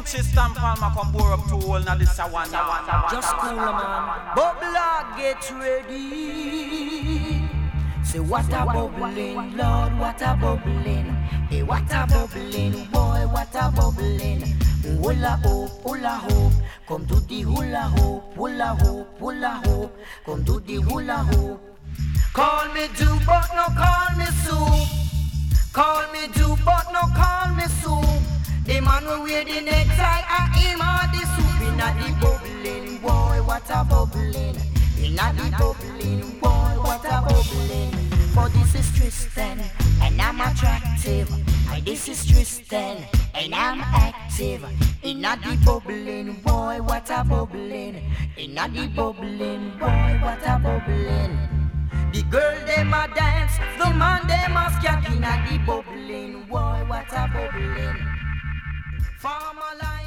Tristan Palmer come bore up to all now this one. Just cool man. Bubbler, get ready. Say what a bubbling, Lord, what a bubbling. Hey, what a bubbling, boy, what a bubbling. Hula hoop, come to the hula hoop, hula hoop, hula hoop. Come to the hula hoop. Call me do, but no call me soup. Call me do, but no call me soup. The man who wear the necktie, I him or the soup. Inna the bubbling, boy, what a bubbling. Inna the bubbling, boy, what a bubbling. For this is Tristan, and I'm attractive. And this is Tristan, and I'm active. Inna the bubbling, boy, what a bubbling. Inna the bubbling, boy, what a bubbling. The girl them a dance, the man them a skank. Inna the bubbling, boy, what a bubbling. Farmer like